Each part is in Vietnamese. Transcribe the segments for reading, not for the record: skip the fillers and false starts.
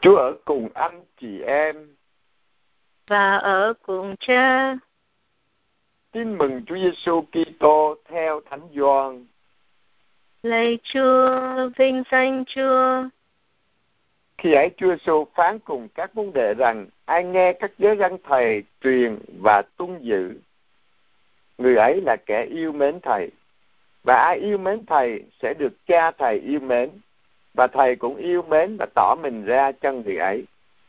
Chúa ở cùng anh chị em và ở cùng Cha. Tin mừng Chúa Giêsu Kitô theo Thánh Gioan. Lạy Chúa, vinh danh Chúa. Khi ấy Chúa Giêsu phán cùng các môn đệ rằng: ai nghe các giới răn thầy truyền và tuân giữ, người ấy là kẻ yêu mến thầy. Và ai yêu mến thầy sẽ được Cha thầy yêu mến, và thầy cũng yêu mến và tỏ mình ra cho người ấy.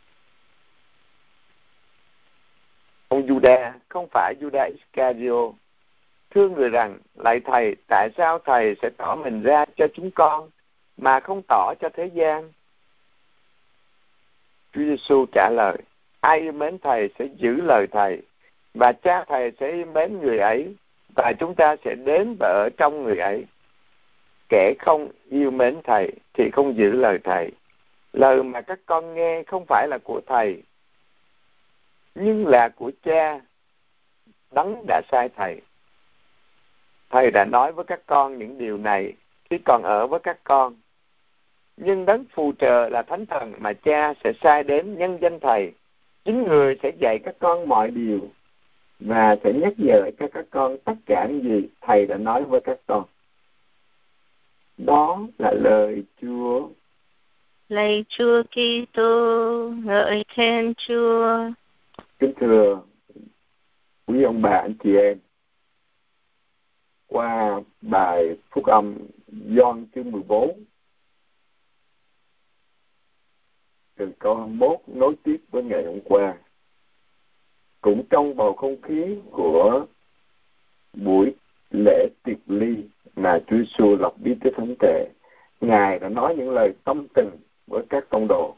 Ông Juda, không phải Juda Iscariot, thưa người rằng: lạy thầy, tại sao thầy sẽ tỏ mình ra cho chúng con mà không tỏ cho thế gian? Chúa Giêsu trả lời: ai yêu mến thầy sẽ giữ lời thầy, và Cha thầy sẽ yêu mến người ấy, và chúng ta sẽ đến và ở trong người ấy. Kẻ không yêu mến thầy thì không giữ lời thầy. Lời mà các con nghe không phải là của thầy, nhưng là của Cha đấng đã sai thầy. Thầy đã nói với các con những điều này khi còn ở với các con. Nhưng đấng phù trợ là Thánh Thần mà Cha sẽ sai đến nhân danh thầy, chính người sẽ dạy các con mọi điều và sẽ nhắc nhở cho các con tất cả những gì thầy đã nói với các con. Đó là lời Chúa. Lạy Chúa Kitô, ngợi khen Chúa. Kính thưa quý ông bà anh chị em, qua bài phúc âm Gioan chương 14 từ câu 21 nối tiếp với ngày hôm qua, cũng trong bầu không khí của buổi lễ tiệc ly mà Chúa Giêsu lập bí tích thánh thể, Ngài đã nói những lời tâm tình với các tông đồ,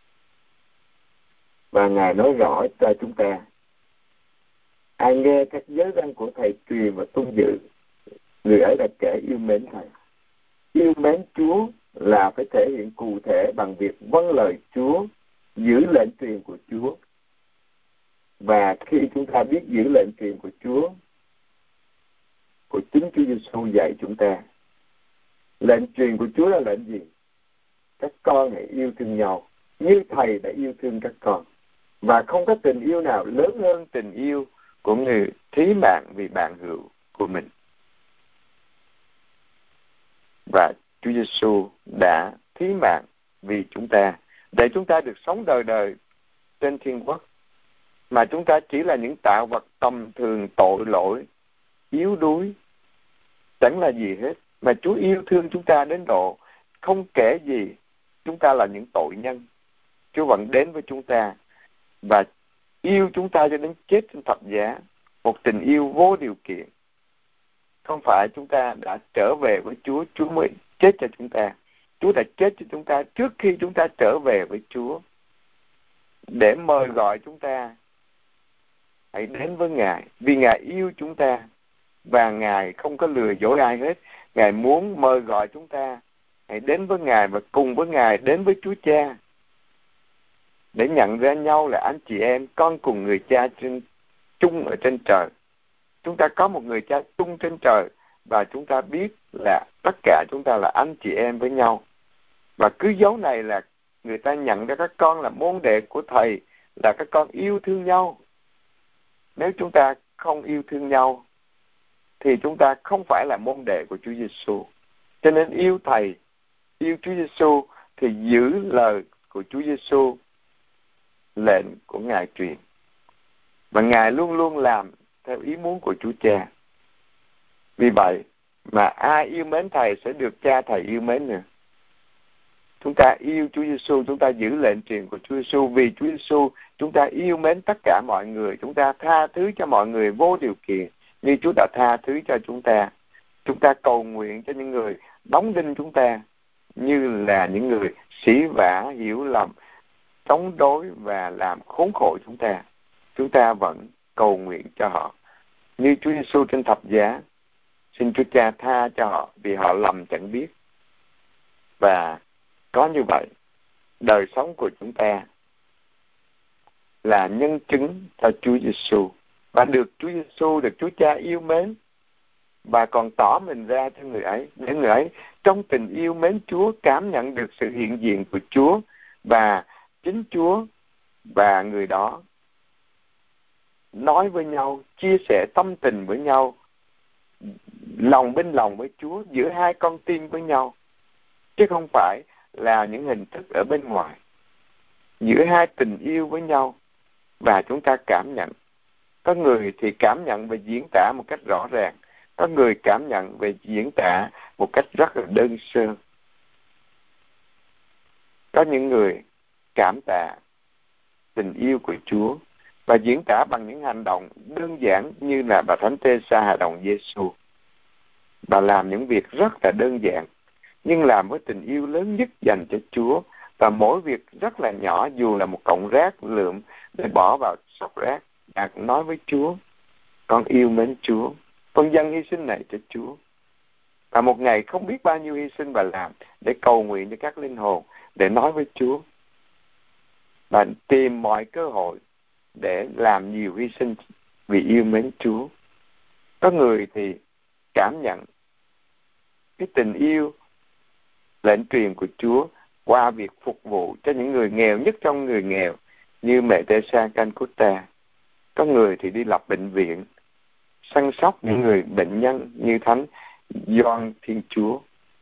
và Ngài nói rõ cho chúng ta: ai nghe các giới răn của thầy truyền và tuân giữ, người ấy là kẻ yêu mến thầy. Yêu mến Chúa là phải thể hiện cụ thể bằng việc vâng lời Chúa, giữ lệnh truyền của Chúa. Và khi chúng ta biết giữ lệnh truyền của Chúa, của chính Chúa Giêsu dạy chúng ta, lệnh truyền của Chúa là lệnh gì? Các con hãy yêu thương nhau như thầy đã yêu thương các con. Và không có tình yêu nào lớn hơn tình yêu của người thí mạng vì bạn hữu của mình. Và Chúa Giêsu đã thí mạng vì chúng ta, để chúng ta được sống đời đời trên thiên quốc, mà chúng ta chỉ là những tạo vật tầm thường, tội lỗi, yếu đuối, chẳng là gì hết. Mà Chúa yêu thương chúng ta đến độ không kể gì chúng ta là những tội nhân, Chúa vẫn đến với chúng ta và yêu chúng ta cho đến chết trên thập giá, một tình yêu vô điều kiện. Không phải chúng ta đã trở về với Chúa, Chúa mới chết cho chúng ta. Chúa đã chết cho chúng ta trước khi chúng ta trở về với Chúa, để mời gọi chúng ta hãy đến với Ngài, vì Ngài yêu chúng ta và Ngài không có lừa dối ai hết. Ngài muốn mời gọi chúng ta hãy đến với Ngài và cùng với Ngài đến với Chúa Cha, để nhận ra nhau là anh chị em, con cùng người Cha chung ở trên trời. Chúng ta có một người Cha chung trên trời, và chúng ta biết là tất cả chúng ta là anh chị em với nhau. Và cứ dấu này là người ta nhận ra các con là môn đệ của Thầy, là các con yêu thương nhau. Nếu chúng ta không yêu thương nhau thì chúng ta không phải là môn đệ của Chúa Giêsu. Cho nên yêu Thầy, yêu Chúa Giêsu thì giữ lời của Chúa Giêsu, lệnh của Ngài truyền. Và Ngài luôn luôn làm theo ý muốn của Chúa Cha. Vì vậy mà ai yêu mến Thầy sẽ được Cha Thầy yêu mến nữa. Chúng ta yêu Chúa Giêsu, chúng ta giữ lệnh truyền của Chúa Giêsu. Vì Chúa Giêsu, chúng ta yêu mến tất cả mọi người, chúng ta tha thứ cho mọi người vô điều kiện như Chúa đã tha thứ cho chúng ta. Chúng ta cầu nguyện cho những người đóng đinh chúng ta, như là những người sỉ vả, hiểu lầm, chống đối và làm khốn khổ chúng ta. Chúng ta vẫn cầu nguyện cho họ. Như Chúa Giêsu trên thập giá, xin Chúa Cha tha cho họ vì họ lầm chẳng biết. Và có như vậy, đời sống của chúng ta là nhân chứng cho Chúa Giêsu, và được Chúa Giêsu, được Chúa Cha yêu mến, và còn tỏ mình ra cho người ấy, để người ấy trong tình yêu mến Chúa cảm nhận được sự hiện diện của Chúa, và chính Chúa và người đó nói với nhau, chia sẻ tâm tình với nhau, lòng bên lòng với Chúa, giữa hai con tim với nhau, chứ không phải là những hình thức ở bên ngoài. Giữa hai tình yêu với nhau và chúng ta cảm nhận. Có người thì cảm nhận và diễn tả một cách rõ ràng, có người cảm nhận về diễn tả một cách rất là đơn sơ. Có những người cảm tạ tình yêu của Chúa và diễn tả bằng những hành động đơn giản như là bà Thánh Teresa Hà Đồng Giêsu. Bà làm những việc rất là đơn giản, nhưng làm với tình yêu lớn nhất dành cho Chúa. Và mỗi việc rất là nhỏ, dù là một cọng rác lượm để bỏ vào xóc rác, bà cũng nói với Chúa: con yêu mến Chúa, con dâng hy sinh này cho Chúa. Và một ngày không biết bao nhiêu hy sinh bà làm để cầu nguyện cho các linh hồn, để nói với Chúa. Bà tìm mọi cơ hội để làm nhiều hy sinh vì yêu mến Chúa. Có người thì cảm nhận cái tình yêu lệnh truyền của Chúa qua việc phục vụ cho những người nghèo nhất trong người nghèo, như mẹ Teresa Calcutta. Có người thì đi lập bệnh viện, săn sóc những người bệnh nhân như Thánh Gioan Thiên Chúa.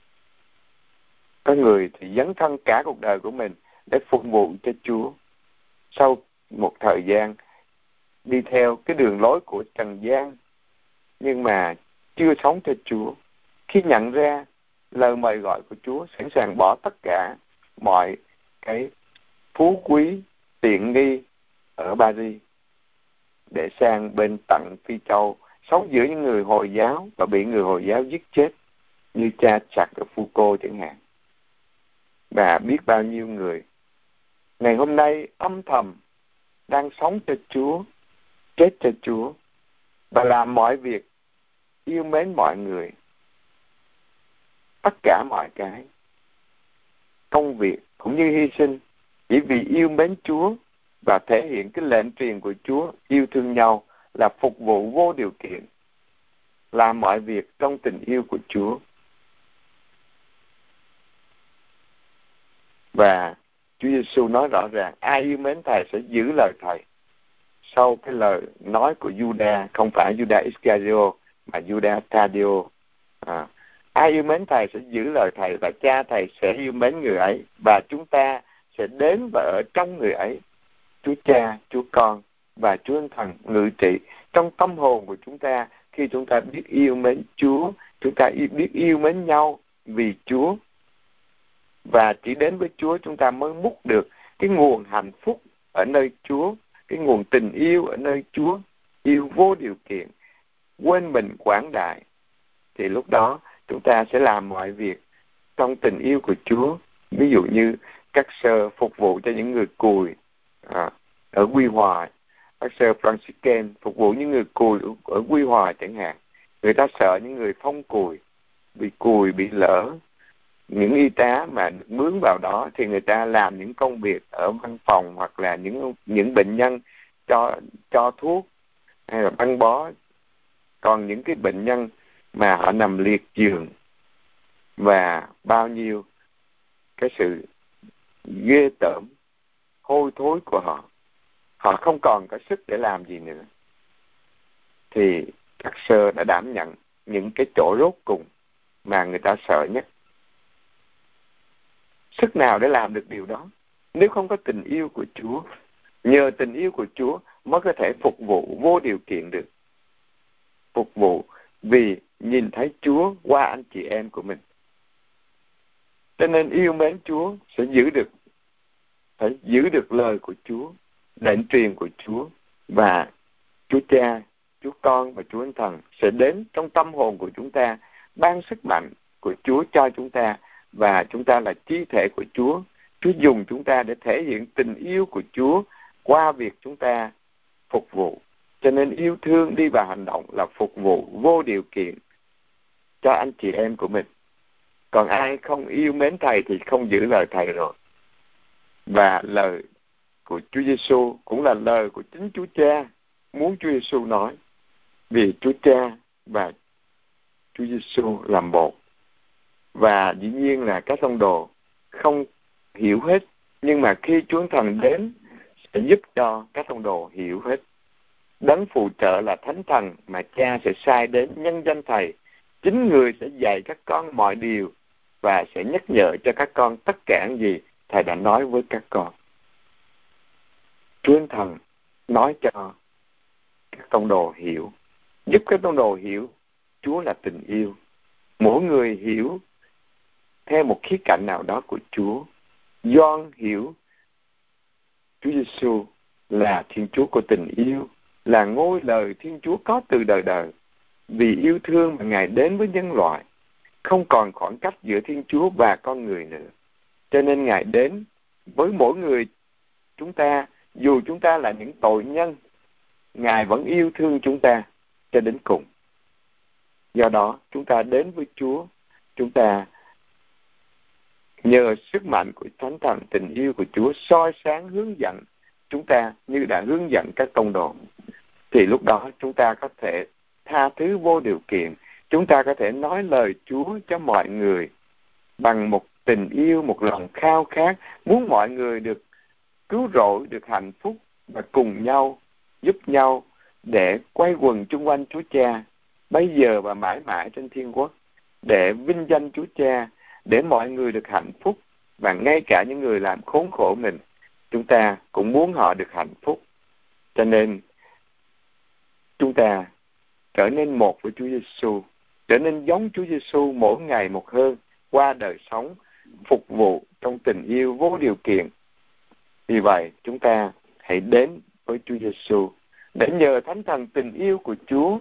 Có người thì dấn thân cả cuộc đời của mình để phục vụ cho Chúa. Sau một thời gian đi theo cái đường lối của trần gian, nhưng mà chưa sống cho Chúa, khi nhận ra lời mời gọi của Chúa, sẵn sàng bỏ tất cả mọi cái phú quý, tiện nghi ở Paris để sang bên tận Phi Châu, sống giữa những người Hồi giáo và bị người Hồi giáo giết chết, như cha Chặt ở Foucault chẳng hạn. Và biết bao nhiêu người ngày hôm nay âm thầm đang sống cho Chúa, chết cho Chúa, và làm mọi việc yêu mến mọi người, tất cả mọi cái công việc cũng như hy sinh chỉ vì yêu mến Chúa và thể hiện cái lệnh truyền của Chúa yêu thương nhau, là phục vụ vô điều kiện, làm mọi việc trong tình yêu của Chúa. Và Chúa Giêsu nói rõ ràng, ai yêu mến Thầy sẽ giữ lời Thầy. Sau cái lời nói của Judas, không phải Judas Iscariot mà Judas Thaddeo, ai yêu mến Thầy sẽ giữ lời Thầy, và Cha Thầy sẽ yêu mến người ấy, và chúng ta sẽ đến và ở trong người ấy. Chúa Cha, Chúa Con và Chúa Thánh Thần ngự trị trong tâm hồn của chúng ta. Khi chúng ta biết yêu mến Chúa, chúng ta biết yêu mến nhau vì Chúa, và chỉ đến với Chúa chúng ta mới múc được cái nguồn hạnh phúc ở nơi Chúa, cái nguồn tình yêu ở nơi Chúa, yêu vô điều kiện, quên mình quảng đại. Thì lúc đó chúng ta sẽ làm mọi việc trong tình yêu của Chúa. Ví dụ như các sơ phục vụ cho những người cùi ở Quy Hòa, các sơ Franciscan phục vụ những người cùi ở Quy Hòa chẳng hạn. Người ta sợ những người phong cùi, bị lỡ. Những y tá mà được mướn vào đó thì người ta làm những công việc ở văn phòng, hoặc là những bệnh nhân cho thuốc hay là băng bó. Còn những cái bệnh nhân mà họ nằm liệt giường, và bao nhiêu cái sự ghê tởm, hôi thối của họ, họ không còn có sức để làm gì nữa, thì các sơ đã đảm nhận những cái chỗ rốt cùng mà người ta sợ nhất. Sức nào để làm được điều đó nếu không có tình yêu của Chúa? Nhờ tình yêu của Chúa mới có thể phục vụ vô điều kiện được. Phục vụ vì nhìn thấy Chúa qua anh chị em của mình. Cho nên yêu mến Chúa sẽ phải giữ được lời của Chúa, lệnh truyền của Chúa, và Chúa Cha, Chúa Con và Chúa Thánh Thần sẽ đến trong tâm hồn của chúng ta, ban sức mạnh của Chúa cho chúng ta, và chúng ta là chi thể của Chúa. Chúa dùng chúng ta để thể hiện tình yêu của Chúa qua việc chúng ta phục vụ. Cho nên yêu thương đi vào hành động là phục vụ vô điều kiện cho anh chị em của mình. Còn ai không yêu mến Thầy thì không giữ lời Thầy rồi. Và lời của Chúa Giêsu cũng là lời của chính Chúa Cha muốn Chúa Giêsu nói, vì Chúa Cha và Chúa Giêsu làm một. Và dĩ nhiên là các tông đồ không hiểu hết Nhưng mà khi Chúa Thần đến sẽ giúp cho các tông đồ hiểu hết. Đấng phù trợ là Thánh Thần mà Cha sẽ sai đến nhân danh Thầy. Chính Người sẽ dạy các con mọi điều và sẽ nhắc nhở cho các con tất cả những gì Thầy đã nói với các con. Chúa Thần nói cho các tông đồ hiểu, giúp các tông đồ hiểu Chúa là tình yêu. Mỗi người hiểu theo một khía cạnh nào đó của Chúa. Gioan hiểu Chúa Giêsu là Thiên Chúa của tình yêu, là ngôi lời Thiên Chúa có từ đời đời. Vì yêu thương mà Ngài đến với nhân loại, không còn khoảng cách giữa Thiên Chúa và con người nữa. Cho nên Ngài đến với mỗi người chúng ta, dù chúng ta là những tội nhân, Ngài vẫn yêu thương chúng ta cho đến cùng. Do đó, chúng ta đến với Chúa, chúng ta nhờ sức mạnh của Thánh Thần, tình yêu của Chúa soi sáng hướng dẫn chúng ta như đã hướng dẫn các tông đồ. Thì lúc đó chúng ta có thể tha thứ vô điều kiện, chúng ta có thể nói lời Chúa cho mọi người bằng một tình yêu, một lòng khao khát, muốn mọi người được cứu rỗi, được hạnh phúc và cùng nhau, giúp nhau để quay quần chung quanh Chúa Cha, bây giờ và mãi mãi trên thiên quốc, để vinh danh Chúa Cha, để mọi người được hạnh phúc, và ngay cả những người làm khốn khổ mình, chúng ta cũng muốn họ được hạnh phúc. Cho nên chúng ta trở nên một với Chúa Giêsu, trở nên giống Chúa Giêsu mỗi ngày một hơn qua đời sống phục vụ trong tình yêu vô điều kiện. Vì vậy, chúng ta hãy đến với Chúa Giêsu để nhờ Thánh Thần tình yêu của Chúa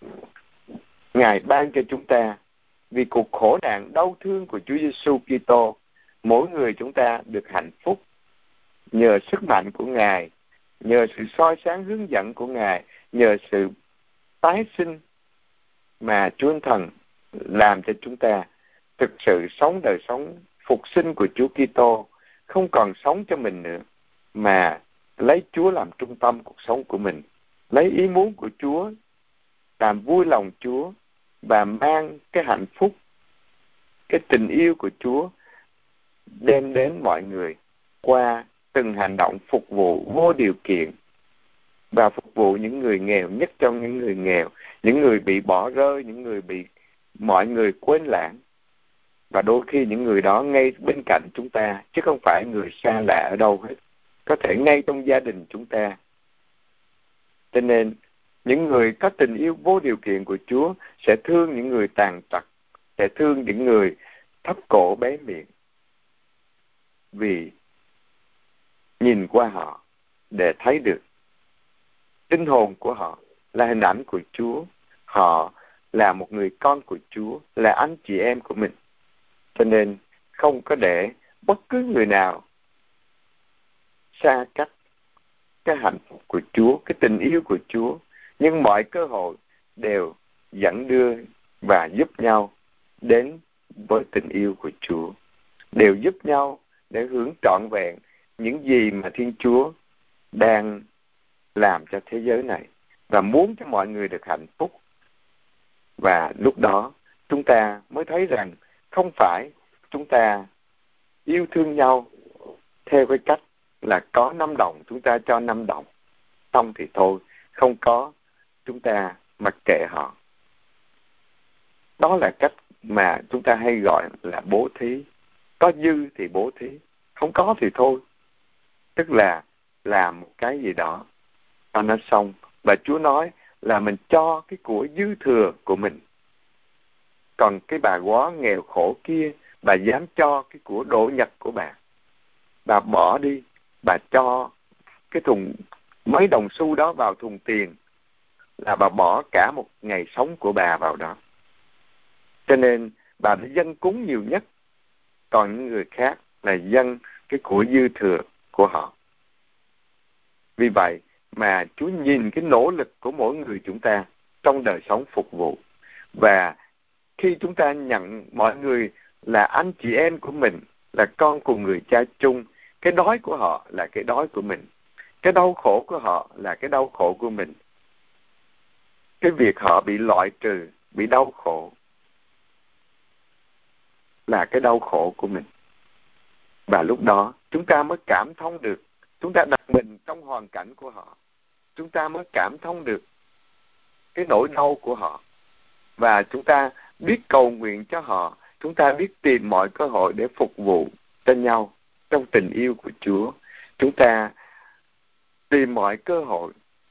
Ngài ban cho chúng ta. Vì cuộc khổ nạn đau thương của Chúa Giêsu Kitô, mỗi người chúng ta được hạnh phúc nhờ sức mạnh của Ngài, nhờ sự soi sáng hướng dẫn của Ngài, nhờ sự tái sinh mà Chúa Thần làm cho chúng ta thực sự sống đời sống phục sinh của Chúa Kitô, không còn sống cho mình nữa, mà lấy Chúa làm trung tâm cuộc sống của mình, lấy ý muốn của Chúa, làm vui lòng Chúa và mang cái hạnh phúc, cái tình yêu của Chúa đem đến mọi người qua từng hành động phục vụ vô điều kiện và phục vụ những người nghèo nhất trong những người nghèo, những người bị bỏ rơi, những người bị mọi người quên lãng. Và đôi khi những người đó ngay bên cạnh chúng ta, chứ không phải người xa lạ ở đâu hết, có thể ngay trong gia đình chúng ta. Cho nên những người có tình yêu vô điều kiện của Chúa sẽ thương những người tàn tật, sẽ thương những người thấp cổ bé miệng, vì nhìn qua họ để thấy được linh hồn của họ là hình ảnh của Chúa, họ là một người con của Chúa, là anh chị em của mình. Cho nên không có để bất cứ người nào xa cách cái hạnh phúc của Chúa, cái tình yêu của Chúa, nhưng mọi cơ hội đều dẫn đưa và giúp nhau đến với tình yêu của Chúa, đều giúp nhau để hưởng trọn vẹn những gì mà Thiên Chúa đang làm cho thế giới này và muốn cho mọi người được hạnh phúc. Và lúc đó chúng ta mới thấy rằng không phải chúng ta yêu thương nhau theo cái cách là có 5 đồng chúng ta cho 5 đồng, xong thì thôi, không có chúng ta mặc kệ họ. Đó là cách mà chúng ta hay gọi là bố thí. Có dư thì bố thí, không có thì thôi. Tức là làm một cái gì đó cho nó xong. Và Chúa nói là mình cho cái của dư thừa của mình. Còn cái bà quá nghèo khổ kia, bà dám cho cái của đổ nhật của bà bỏ đi, bà cho cái thùng mấy đồng xu đó vào thùng tiền, là bà bỏ cả một ngày sống của bà vào đó. Cho nên bà đã dâng cúng nhiều nhất, còn những người khác là dâng cái của dư thừa của họ. Vì vậy mà Chúa nhìn cái nỗ lực của mỗi người chúng ta trong đời sống phục vụ. Và khi chúng ta nhận mọi người là anh chị em của mình, là con của người cha chung, cái đói của họ là cái đói của mình, cái đau khổ của họ là cái đau khổ của mình, cái việc họ bị loại trừ, bị đau khổ là cái đau khổ của mình. Và lúc đó chúng ta mới cảm thông được. Chúng ta đặt mình trong hoàn cảnh của họ, chúng ta mới cảm thông được cái nỗi đau của họ. Và chúng ta biết cầu nguyện cho họ, chúng ta biết tìm mọi cơ hội để phục vụ cho nhau trong tình yêu của Chúa. Chúng ta tìm mọi cơ hội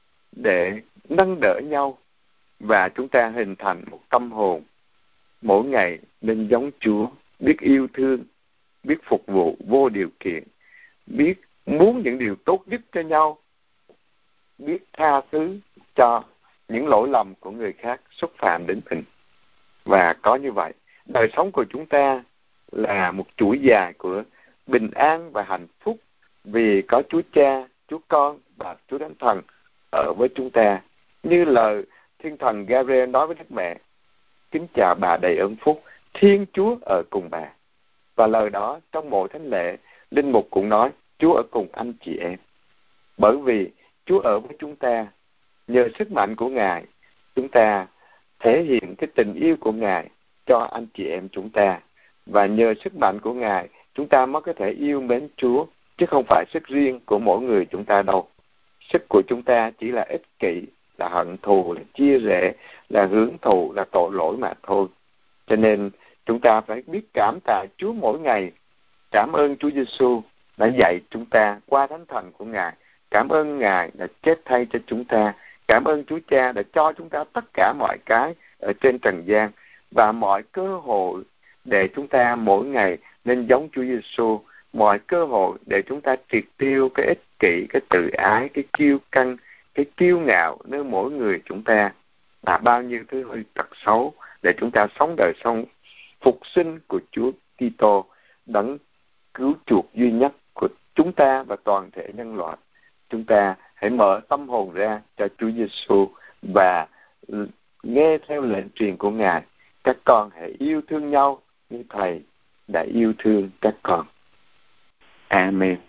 để nâng đỡ nhau, và chúng ta hình thành một tâm hồn mỗi ngày nên giống Chúa, biết yêu thương, biết phục vụ vô điều kiện, biết muốn những điều tốt nhất cho nhau, biết tha thứ cho những lỗi lầm của người khác xúc phạm đến mình. Và có như vậy, đời sống của chúng ta là một chuỗi dài của bình an và hạnh phúc, vì có Chúa Cha, Chúa Con và Chúa Thánh Thần ở với chúng ta. Như lời Thiên Thần Gabriel nói với Đức Mẹ: kính chào bà đầy ơn phúc, Thiên Chúa ở cùng bà. Và lời đó trong mỗi thánh lễ, linh mục cũng nói Chúa ở cùng anh chị em. Bởi vì Chúa ở với chúng ta, nhờ sức mạnh của Ngài, chúng ta thể hiện cái tình yêu của Ngài cho anh chị em chúng ta. Và nhờ sức mạnh của Ngài, chúng ta mới có thể yêu mến Chúa, chứ không phải sức riêng của mỗi người chúng ta đâu. Sức của chúng ta chỉ là ích kỷ, là hận thù, là chia rẽ, là hướng thù, là tội lỗi mà thôi. Cho nên chúng ta phải biết cảm tạ Chúa mỗi ngày. Cảm ơn Chúa Giêsu đã dạy chúng ta qua Thánh Thần của Ngài. Cảm ơn Ngài đã chết thay cho chúng ta. Cảm ơn Chúa Cha đã cho chúng ta tất cả mọi cái ở trên trần gian và mọi cơ hội để chúng ta mỗi ngày nên giống Chúa Giêsu. Mọi cơ hội để chúng ta triệt tiêu cái ích kỷ, cái tự ái, cái kiêu căng, cái kiêu ngạo nơi mỗi người chúng ta, là bao nhiêu thứ hơi tật xấu, để chúng ta sống đời sống phục sinh của Chúa Kitô, đấng cứu chuộc duy nhất của chúng ta và toàn thể nhân loại. Chúng ta hãy mở tâm hồn ra cho Chúa Giêsu và nghe theo lệnh truyền của Ngài. Các con hãy yêu thương nhau như Thầy đã yêu thương các con. Amen.